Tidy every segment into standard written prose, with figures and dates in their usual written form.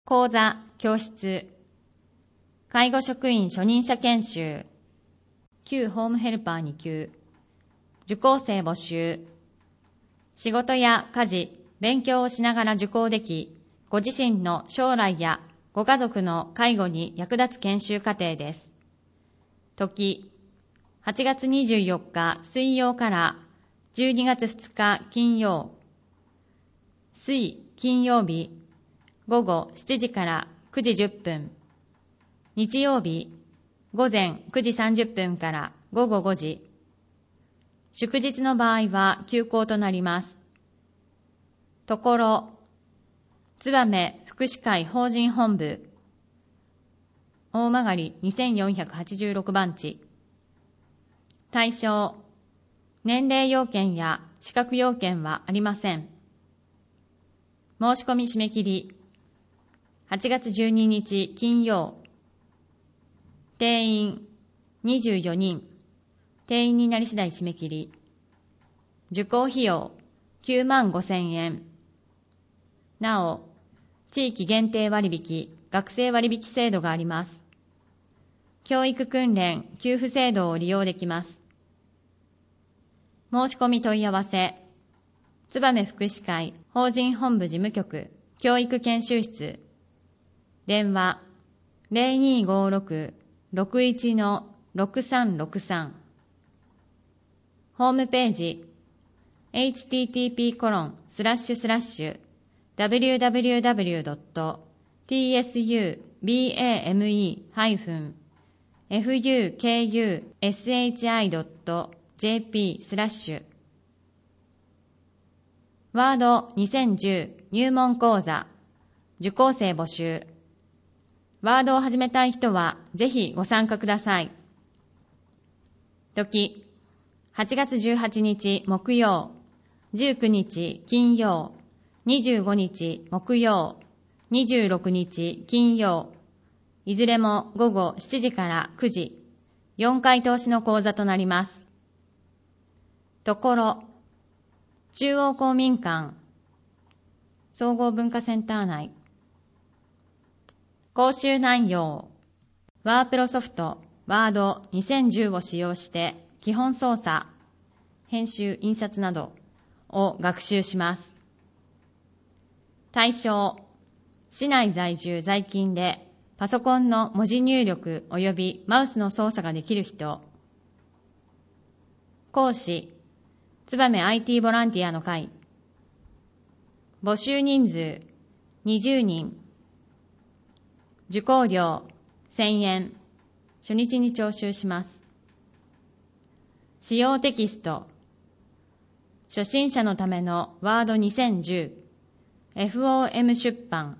講座、教室、介護職員初任者研修、旧ホームヘルパー2級、受講生募集、仕事や家事、勉強をしながら受講でき、ご自身の将来やご家族の介護に役立つ研修課程です。時、8月24日水曜から12月2日金曜、水金曜日午後7時から9時10分、日曜日午前9時30分から午後5時、祝日の場合は休講となります。ところ、燕福祉会法人本部、大曲2486番地。対象、年齢要件や資格要件はありません。申し込み締め切り、8月12日金曜。定員24人。定員になり次第締め切り。受講費用95,000円。なお、地域限定割引、学生割引制度があります。教育訓練、給付制度を利用できます。申し込み問い合わせ、燕福祉会法人本部事務局教育研修室、電話 0256-61-6363、ホームページ http://www.tsubame-fukushi.jp/ ワード2010入門講座受講生募集。ワードを始めたい人はぜひご参加ください。時、8月18日木曜、19日金曜、25日木曜、26日金曜、いずれも午後7時から9時、4回通しの講座となります。ところ、中央公民館、総合文化センター内。講習内容、ワープロソフト、ワード2010を使用して基本操作、編集、印刷などを学習します。対象、市内在住在勤でパソコンの文字入力及びマウスの操作ができる人。講師、燕 IT ボランティアの会。募集人数20人。受講料1000円。初日に徴収します。使用テキスト。初心者のためのワード2010 FOM 出版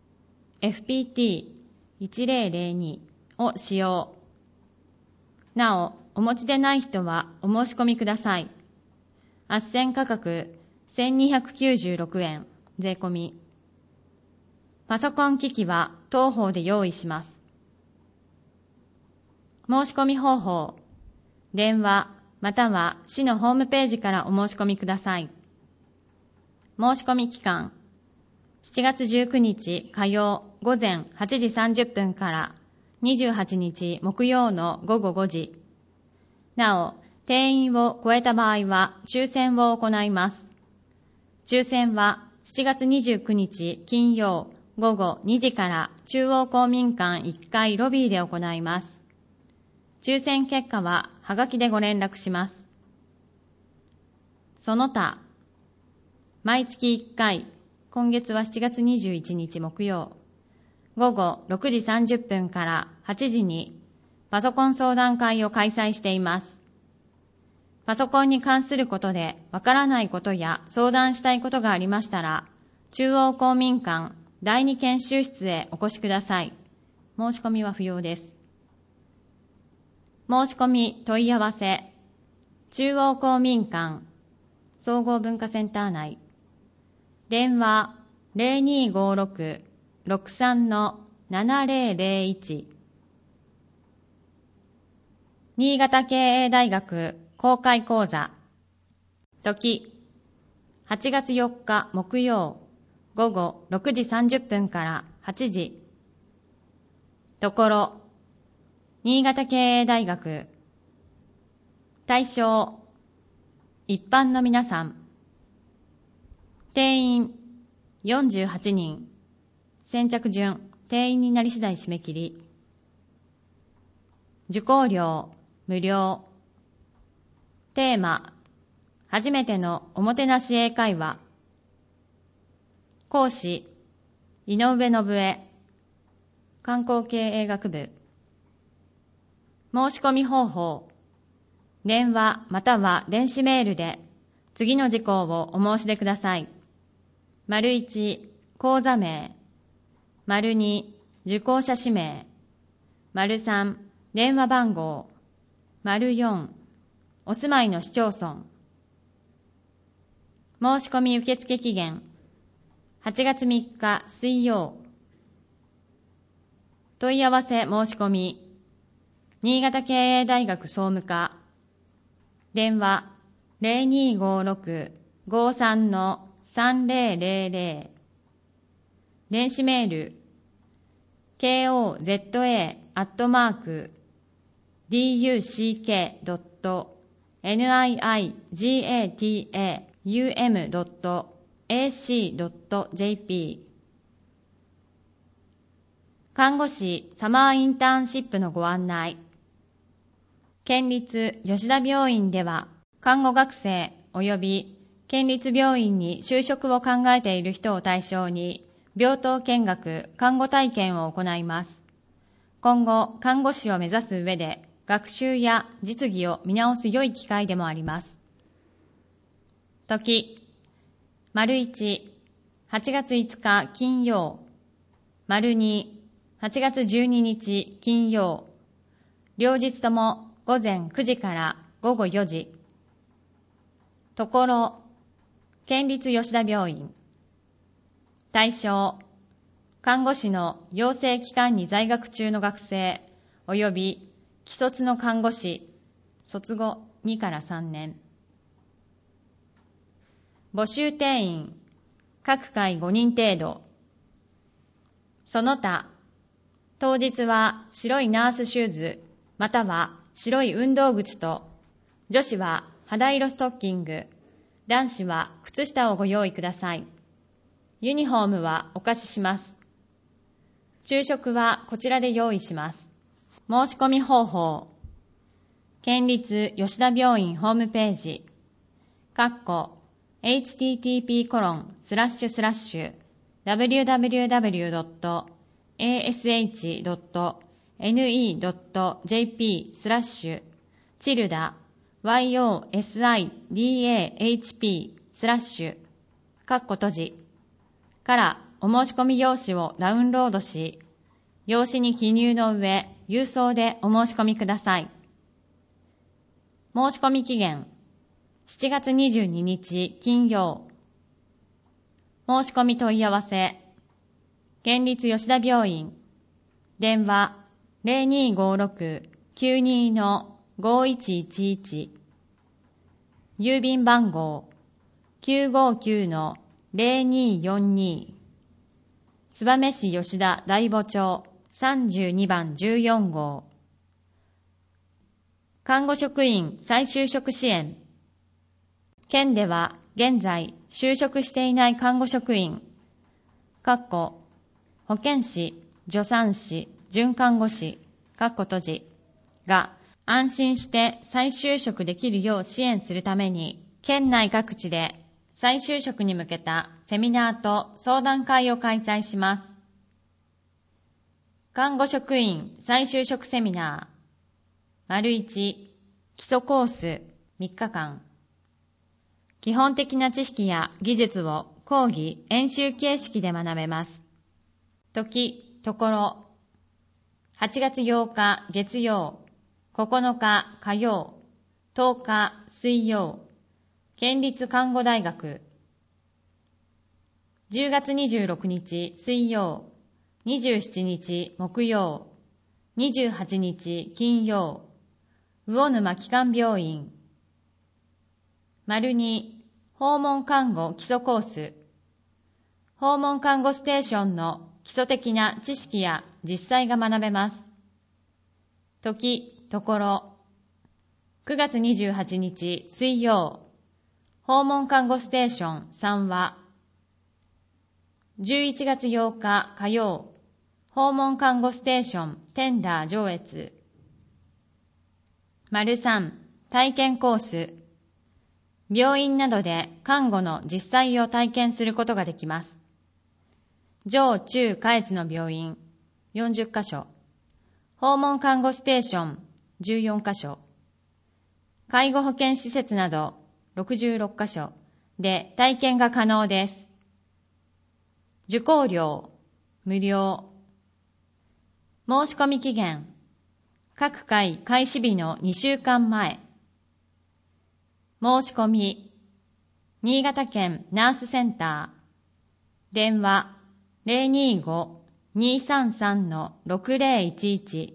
FPT1002 を使用。なお、お持ちでない人はお申し込みください。斡旋価格1296円税込み。パソコン機器は当方で用意します。申し込み方法、電話または市のホームページからお申し込みください。申し込み期間、7月19日火曜午前8時30分から28日木曜の午後5時。なお、定員を超えた場合は抽選を行います。抽選は7月29日金曜午後2時から中央公民館1階ロビーで行います。抽選結果ははがきでご連絡します。その他、毎月1回、今月は7月21日木曜、午後6時30分から8時にパソコン相談会を開催しています。パソコンに関することでわからないことや相談したいことがありましたら、中央公民館第2研修室へお越しください。申し込みは不要です。申し込み問い合わせ、中央公民館総合文化センター内。電話0256-63-7001。新潟経営大学公開講座。時、8月4日木曜午後6時30分から 8時。ところ、新潟経営大学。対象、一般の皆さん。定員、48人。先着順、定員になり次第締め切り。受講料、無料。テーマ、初めてのおもてなし英会話。講師、井上信江。観光経営学部。申し込み方法。電話または電子メールで次の事項をお申し出ください。①講座名。②受講者氏名。③電話番号。�4お住まいの市町村。申し込み受付期限8月3日水曜。問い合わせ申し込み新潟経営大学総務課。電話 0256-53-3000。電子メール koze@duckataum.ac.jp。 看護師サマーインターンシップのご案内。県立吉田病院では、看護学生及び県立病院に就職を考えている人を対象に、病棟見学、看護体験を行います。今後、看護師を目指す上で、学習や実技を見直す良い機会でもあります。時、①8月5日金曜。②8月12日金曜。両日とも午前9時から午後4時。ところ、県立吉田病院。対象、看護師の養成機関に在学中の学生及び既卒の看護師、卒後2から3年。募集定員、各回5人程度。その他、当日は白いナースシューズ、または白い運動靴と、女子は肌色ストッキング、男子は靴下をご用意ください。ユニフォームはお貸しします。昼食はこちらで用意します。申し込み方法。県立吉田病院ホームページ。www.ash.wsidahp/からお申し込み用紙をダウンロードし、用紙に記入の上、郵送でお申し込みください。申し込み期限、7月22日金曜。申し込み問い合わせ、県立吉田病院、電話 0256-92-5111、郵便番号 959-0242、燕市吉田大母町32番14号。看護職員再就職支援。県では現在就職していない看護職員、保健師、助産師、准看護師、が安心して再就職できるよう支援するために、県内各地で再就職に向けたセミナーと相談会を開催します。看護職員再就職セミナー。①基礎コース3日間。基本的な知識や技術を講義・演習形式で学べます。時、ところ。8月8日月曜、9日火曜、10日水曜、県立看護大学。10月26日水曜、27日木曜、28日金曜、魚沼基幹病院。②訪問看護基礎コース。訪問看護ステーションの基礎的な知識や実際が学べます。時、ところ。9月28日水曜、訪問看護ステーション3話。11月8日火曜、訪問看護ステーションテンダー上越。3、体験コース。病院などで看護の実際を体験することができます。上中下越の病院40カ所、訪問看護ステーション14カ所、介護保健施設など66カ所で体験が可能です。受講料無料。申し込み期限各回開始日の2週間前。申し込み新潟県ナースセンター電話 025-233-6011。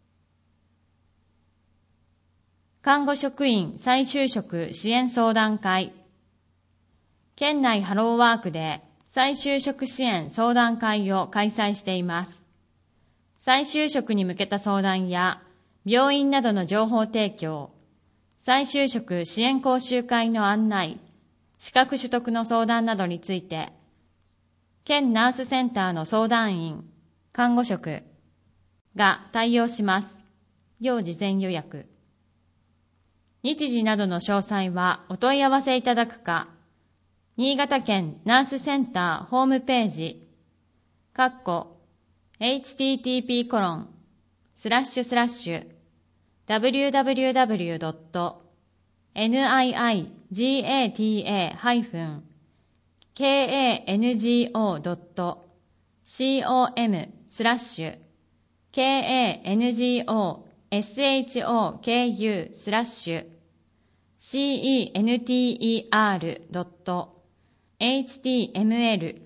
看護職員再就職支援相談会。県内ハローワークで再就職支援相談会を開催しています。再就職に向けた相談や病院などの情報提供、再就職支援講習会の案内、資格取得の相談などについて、県ナースセンターの相談員、看護職が対応します。要事前予約。日時などの詳細はお問い合わせいただくか、新潟県ナースセンターホームページ、www.kango.center-homer/knger-center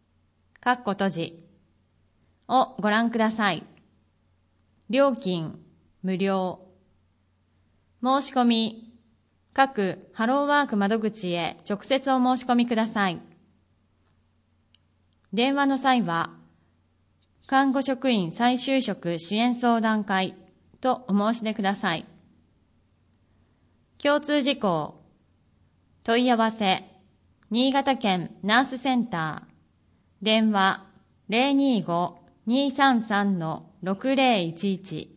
をご覧ください。料金無料。申し込み各ハローワーク窓口へ直接お申し込みください。電話の際は看護職員再就職支援相談会とお申し出ください。共通事項。問い合わせ新潟県ナースセンター電話 025-233-6011